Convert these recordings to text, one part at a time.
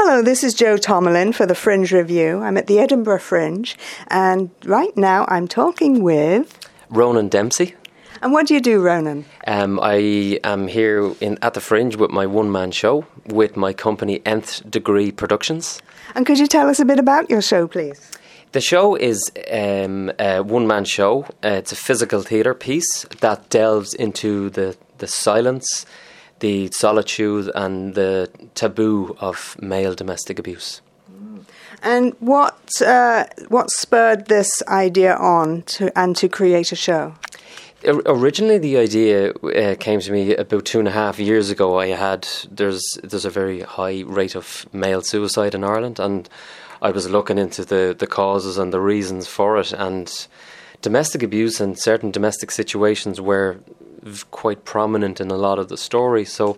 Hello, this is Jo Tomlin for the Fringe Review. I'm at the Edinburgh Fringe, and right now I'm talking with... Ronan Dempsey. And what do you do, Ronan? I am here at the Fringe with my one-man show with my company Nth Degree Productions. And could you tell us a bit about your show, please? The show is a one-man show. It's a physical theatre piece that delves into the silence, the solitude and the taboo of male domestic abuse. And what spurred this idea on to create a show? Originally, the idea came to me about 2.5 years ago. There's a very high rate of male suicide in Ireland, and I was looking into the causes and the reasons for it, and domestic abuse and certain domestic situations were quite prominent in a lot of the story. So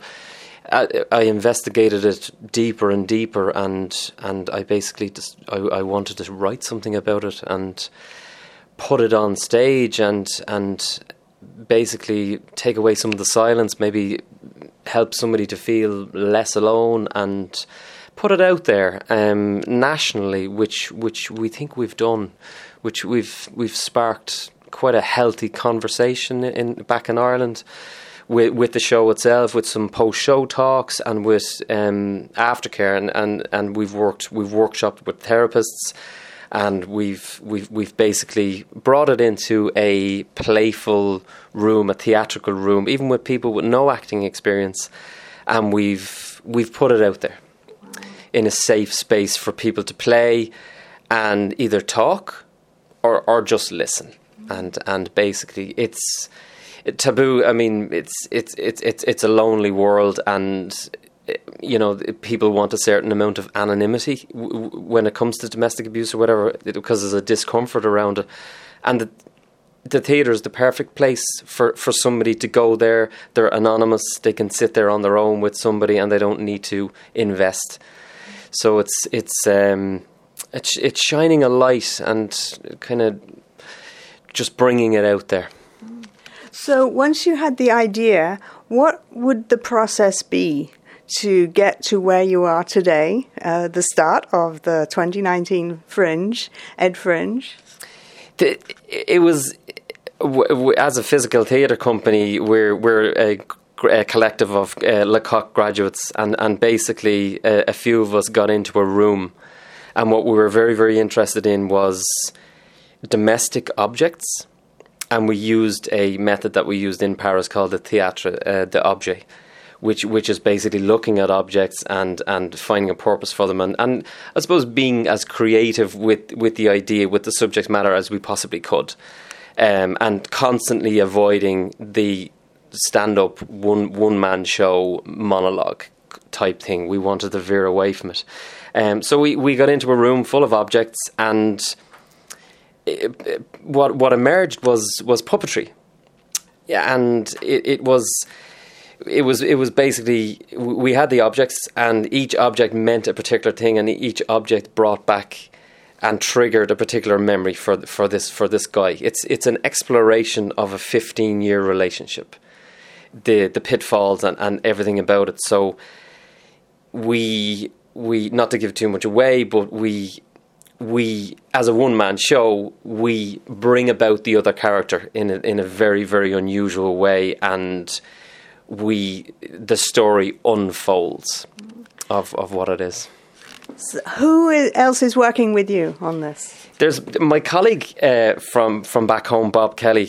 I investigated it deeper and deeper, and I basically I wanted to write something about it and put it on stage and basically take away some of the silence, maybe help somebody to feel less alone and put it out there nationally, which we think we've done, which we've sparked quite a healthy conversation back in Ireland with the show itself, with some post-show talks and with aftercare, and we've workshopped with therapists, and we've basically brought it into a playful room, a theatrical room, even with people with no acting experience, and we've put it out there in a safe space for people to play and either talk or just listen. And basically, it's taboo. I mean, it's a lonely world, and you know, people want a certain amount of anonymity when it comes to domestic abuse or whatever, because there's a discomfort around it. And the theatre is the perfect place for somebody to go there. They're anonymous. They can sit there on their own with somebody, and they don't need to invest. So it's shining a light and kind of just bringing it out there. So once you had the idea, what would the process be to get to where you are today, the start of the 2019 Fringe, Ed Fringe? It was, as a physical theatre company, we're a collective of Lecoq graduates, and basically a few of us got into a room, and what we were very, very interested in was domestic objects, and we used a method that we used in Paris called the théâtre d'objet, which is basically looking at objects and finding a purpose for them, and I suppose being as creative with the idea, with the subject matter as we possibly could, and constantly avoiding the stand-up one-man show monologue type thing. We wanted to veer away from it. So we got into a room full of objects, and what emerged was puppetry. Yeah, and it was basically, we had the objects, and each object meant a particular thing, and each object brought back and triggered a particular memory for this guy. It's an exploration of a 15-year relationship, the pitfalls and everything about it. So we not to give too much away, but we as a one-man show, we bring about the other character in a very, very unusual way, and the story unfolds of what it is. So who else is working with you on this? There's my colleague from back home, Bob Kelly.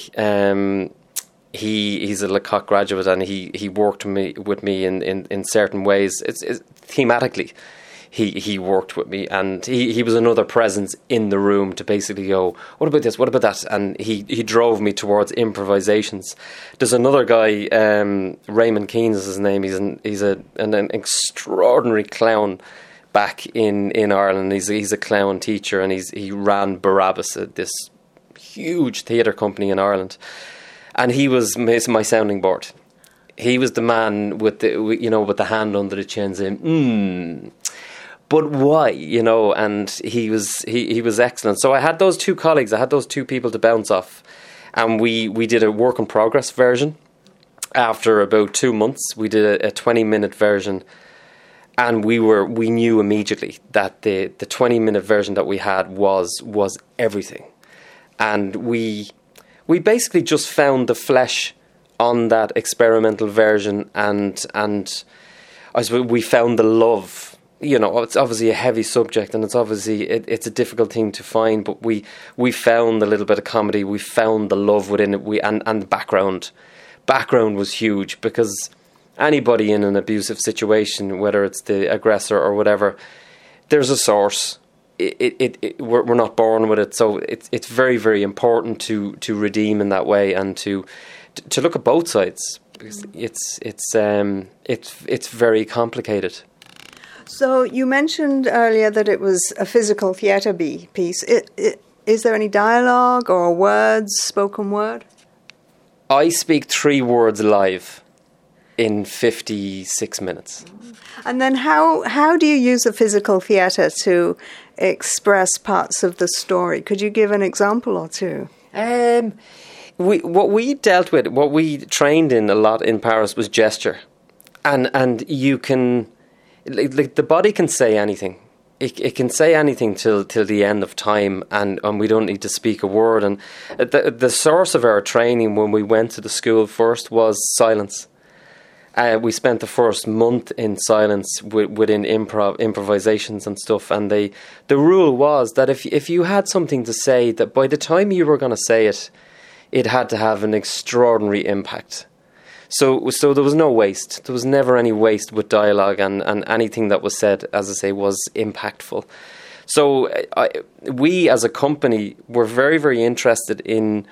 He's a Lecoq graduate, and he worked with me in certain ways. It's thematically. He worked with me, and he was another presence in the room to basically go, what about this, what about that? And he drove me towards improvisations. There's another guy, Raymond Keynes is his name. He's an extraordinary clown back in Ireland. He's a clown teacher, and he ran Barabbas, this huge theatre company in Ireland. And he was my sounding board. He was the man with the hand under the chin saying, but why, and he was excellent. So I had those two colleagues, I had those two people to bounce off, and we did a work in progress version. After about 2 months, we did a 20-minute version, And we knew immediately that the 20-minute version that we had was everything. And we basically just found the flesh on that experimental version, and I suppose we found the love. You know, it's obviously a heavy subject, and it's obviously it's a difficult thing to find, but we found a little bit of comedy, we found the love within it, and the background was huge, because anybody in an abusive situation, whether it's the aggressor or whatever, there's a source. We're not born with it, so it's very, very important to redeem in that way, and to look at both sides, because it's very complicated. So you mentioned earlier that it was a physical theatre piece. Is there any dialogue or words, spoken word? I speak 3 words live in 56 minutes. And then how do you use the physical theatre to express parts of the story? Could you give an example or two? What we trained in a lot in Paris was gesture. And you can, like the body can say anything. It can say anything till the end of time, and we don't need to speak a word. And the source of our training when we went to the school first was silence. We spent the first month in silence within improvisations and stuff, and the rule was that if you had something to say, that by the time you were going to say it, it had to have an extraordinary impact. So there was no waste. There was never any waste with dialogue, and anything that was said, as I say, was impactful. So we as a company were very, very interested in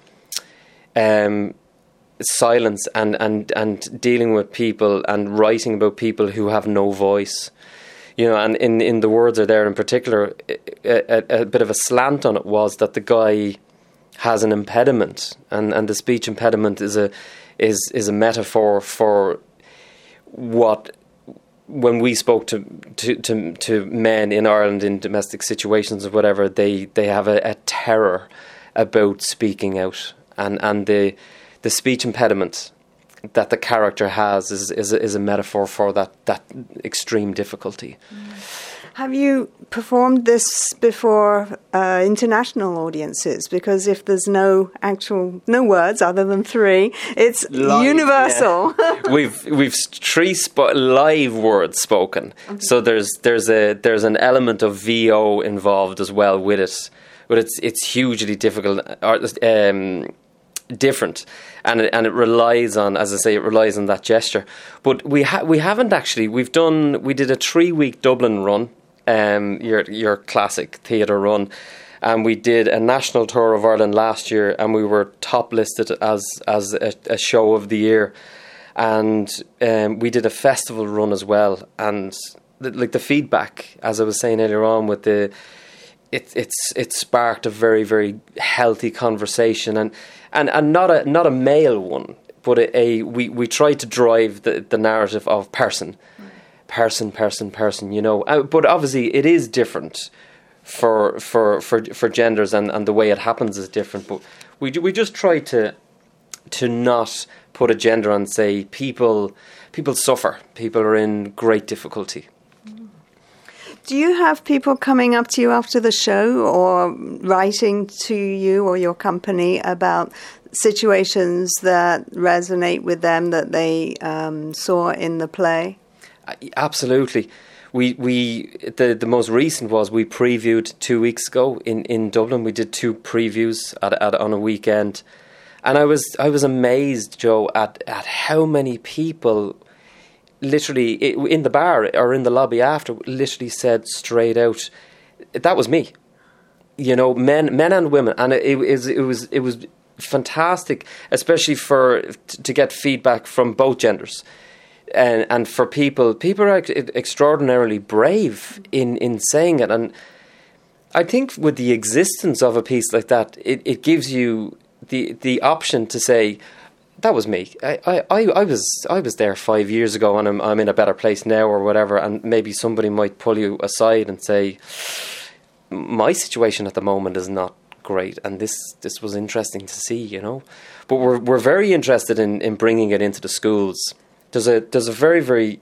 silence and dealing with people and writing about people who have no voice. You know, and in the words are there in particular, a bit of a slant on it was that the guy has an impediment, and the speech impediment is a metaphor for what, when we spoke to men in Ireland in domestic situations or whatever, they have a terror about speaking out, and the speech impediment that the character has is a metaphor for that extreme difficulty. Have you performed this before international audiences? Because if there's no words other than 3, it's live, universal. Yeah. we've 3 live words spoken. Okay. So there's an element of VO involved as well with it, but it's hugely difficult. Different, and it relies on, as I say, it relies on that gesture. But we haven't actually. We did a 3-week Dublin run, your classic theatre run, and we did a national tour of Ireland last year, and we were top listed as a show of the year, and we did a festival run as well, and the feedback, as I was saying earlier on, with it sparked a very, very healthy conversation, and not a male one, but we tried to drive the narrative of person, you know. But obviously it is different for genders, and the way it happens is different. But we just try to not put a gender and say people suffer, people are in great difficulty. Do you have people coming up to you after the show or writing to you or your company about situations that resonate with them that they saw in the play? Absolutely. The most recent was we previewed 2 weeks ago in Dublin. We did 2 previews on a weekend, and I was amazed, Joe, at how many people literally in the bar or in the lobby after literally said straight out, that was me. You know, men and women, and it was fantastic, especially to get feedback from both genders, and for people are extraordinarily brave in saying it. And I think with the existence of a piece like that, it gives you the option to say, that was me. I was there 5 years ago, and I'm in a better place now, or whatever. And maybe somebody might pull you aside and say, my situation at the moment is not great, and this was interesting to see, you know. But we're very interested in bringing it into the schools. There's a very, very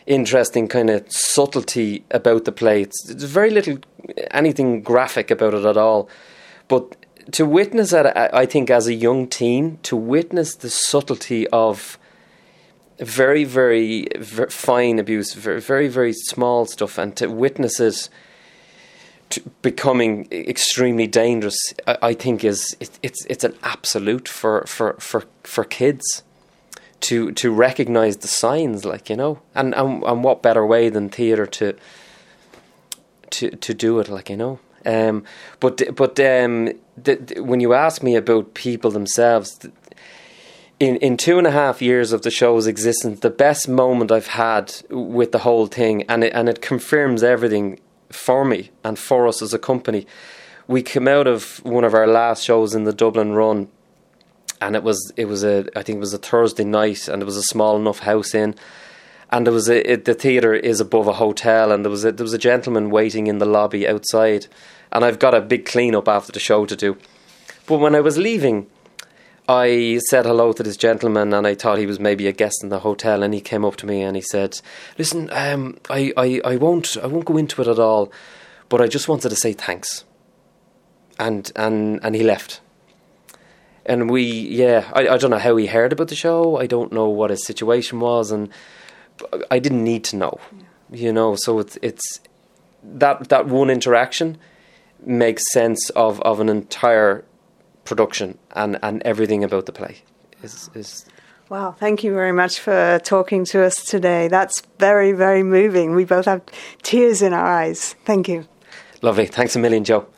interesting kind of subtlety about the play. It's very little anything graphic about it at all, but to witness it, I think as a young teen, to witness the subtlety of very, very, very fine abuse, very, very, very small stuff, and to witness it becoming extremely dangerous, I think it's an absolute for kids to recognise the signs, like, you know, and what better way than theatre to do it, like, you know. But when you ask me about people themselves, in 2.5 years of the show's existence, the best moment I've had with the whole thing, and it confirms everything for me and for us as a company. We came out of one of our last shows in the Dublin run, and I think it was a Thursday night, and it was a small enough house in, and there was the theatre is above a hotel, and there was a gentleman waiting in the lobby outside, and I've got a big clean up after the show to do. But when I was leaving, I said hello to this gentleman, and I thought he was maybe a guest in the hotel, and he came up to me and he said, "Listen, I won't go into it at all, but I just wanted to say thanks." And he left. And I don't know how he heard about the show. I don't know what his situation was, and I didn't need to know, you know. So it's that one interaction makes sense of an entire production and everything about the play. Is Wow, thank you very much for talking to us today. That's very, very moving. We both have tears in our eyes. Thank you. Lovely. Thanks a million, Joe.